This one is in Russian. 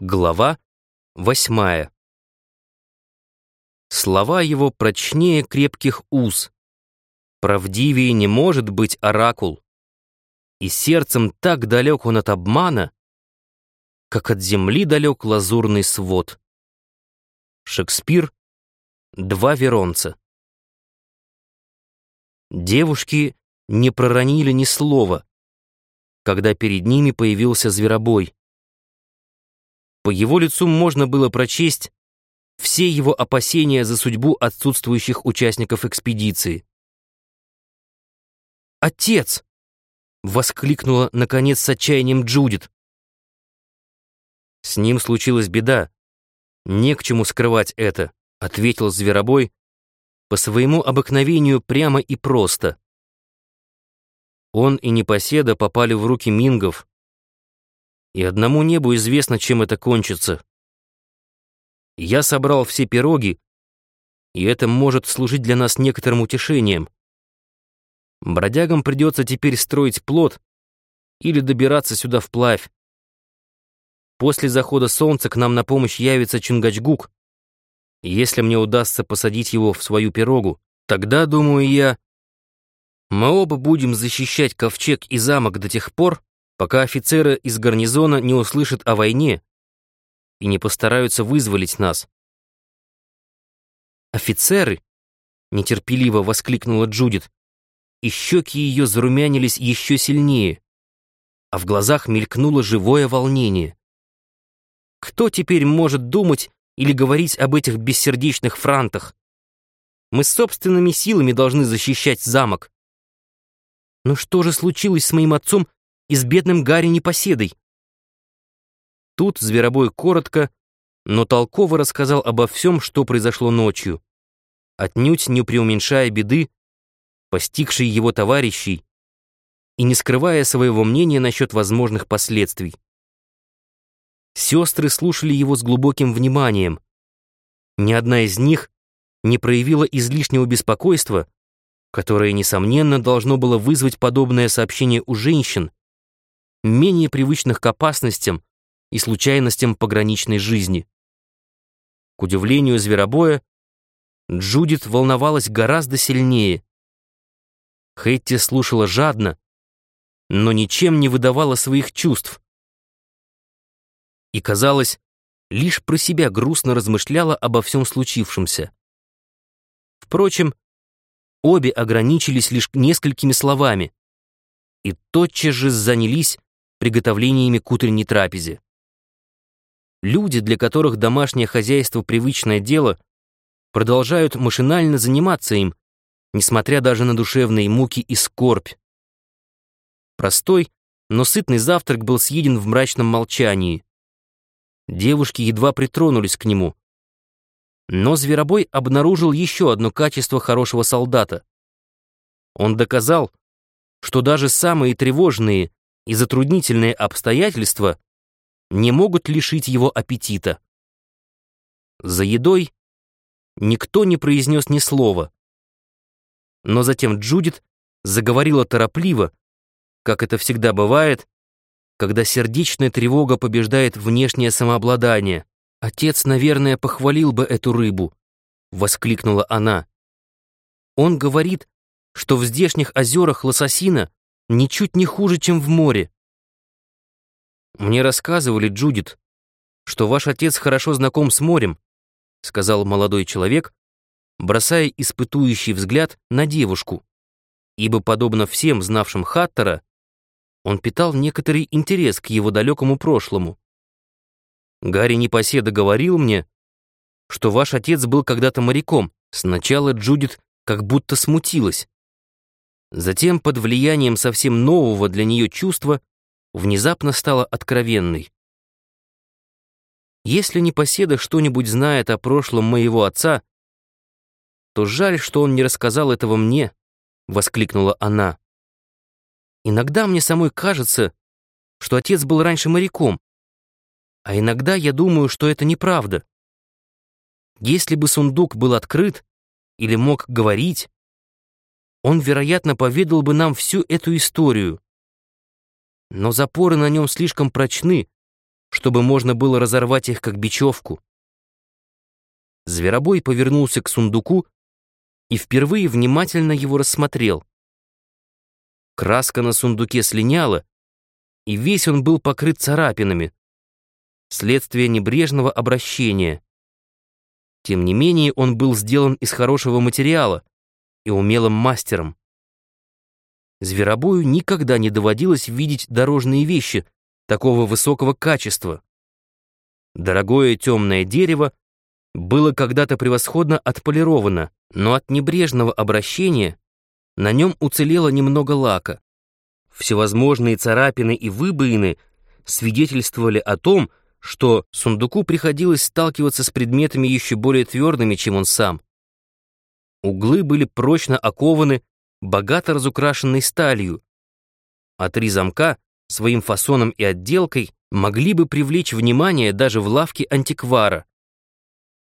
Глава 8. Слова его прочнее крепких уз. Правдивее не может быть оракул. И сердцем так далек он от обмана, как от земли далек лазурный свод. Шекспир. Два веронца. Девушки не проронили ни слова, когда перед ними появился зверобой. По его лицу можно было прочесть все его опасения за судьбу отсутствующих участников экспедиции. «Отец!» — воскликнула, наконец, с отчаянием Джудит. «С ним случилась беда. Не к чему скрывать это», — ответил зверобой по своему обыкновению прямо и просто. Он и непоседа попали в руки мингов, и одному небу известно, чем это кончится. Я собрал все пироги, и это может служить для нас некоторым утешением. Бродягам придется теперь строить плот или добираться сюда вплавь. После захода солнца к нам на помощь явится Чингачгук. Если мне удастся посадить его в свою пирогу, тогда, думаю я, мы оба будем защищать ковчег и замок до тех пор, пока офицеры из гарнизона не услышат о войне и не постараются вызволить нас. «Офицеры!» — нетерпеливо воскликнула Джудит, и щеки ее зарумянились еще сильнее, а в глазах мелькнуло живое волнение. «Кто теперь может думать или говорить об этих бессердечных франтах? Мы собственными силами должны защищать замок. Но что же случилось с моим отцом и с бедным Гарри Непоседой?» Тут зверобой коротко, но толково рассказал обо всем, что произошло ночью, отнюдь не преуменьшая беды, постигшей его товарищей, и не скрывая своего мнения насчет возможных последствий. Сестры слушали его с глубоким вниманием. Ни одна из них не проявила излишнего беспокойства, которое, несомненно, должно было вызвать подобное сообщение у женщин, менее привычных к опасностям и случайностям пограничной жизни. К удивлению зверобоя, Джудит волновалась гораздо сильнее. Хэтти слушала жадно, но ничем не выдавала своих чувств. И, казалось, лишь про себя грустно размышляла обо всем случившемся. Впрочем, обе ограничились лишь несколькими словами и тотчас же занялись приготовлениями к утренней трапезе. Люди, для которых домашнее хозяйство — привычное дело, продолжают машинально заниматься им, несмотря даже на душевные муки и скорбь. Простой, но сытный завтрак был съеден в мрачном молчании. Девушки едва притронулись к нему. Но зверобой обнаружил еще одно качество хорошего солдата. Он доказал, что даже самые тревожные и затруднительные обстоятельства не могут лишить его аппетита. За едой никто не произнес ни слова. Но затем Джудит заговорила торопливо, как это всегда бывает, когда сердечная тревога побеждает внешнее самообладание. «Отец, наверное, похвалил бы эту рыбу», — воскликнула она. «Он говорит, что в здешних озерах лососина ничуть не хуже, чем в море». «Мне рассказывали, Джудит, что ваш отец хорошо знаком с морем», — сказал молодой человек, бросая испытующий взгляд на девушку, ибо, подобно всем знавшим Хаттера, он питал некоторый интерес к его далекому прошлому. «Гарри Непоседа говорил мне, что ваш отец был когда-то моряком». Сначала Джудит как будто смутилась. Затем, под влиянием совсем нового для нее чувства, внезапно стала откровенной. «Если Непоседа что-нибудь знает о прошлом моего отца, то жаль, что он не рассказал этого мне», — воскликнула она. «Иногда мне самой кажется, что отец был раньше моряком, а иногда я думаю, что это неправда. Если бы сундук был открыт или мог говорить, он, вероятно, поведал бы нам всю эту историю. Но запоры на нем слишком прочны, чтобы можно было разорвать их как бечевку. Зверобой повернулся к сундуку и впервые внимательно его рассмотрел. Краска на сундуке слиняла, и весь он был покрыт царапинами, следствие небрежного обращения. Тем не менее, он был сделан из хорошего материала и умелым мастером. Зверобою никогда не доводилось видеть дорожные вещи такого высокого качества. Дорогое темное дерево было когда-то превосходно отполировано, но от небрежного обращения на нем уцелело немного лака. Всевозможные царапины и выбоины свидетельствовали о том, что сундуку приходилось сталкиваться с предметами еще более твердыми, чем он сам. Углы были прочно окованы, богато разукрашенной сталью, а 3 замка своим фасоном и отделкой могли бы привлечь внимание даже в лавке антиквара.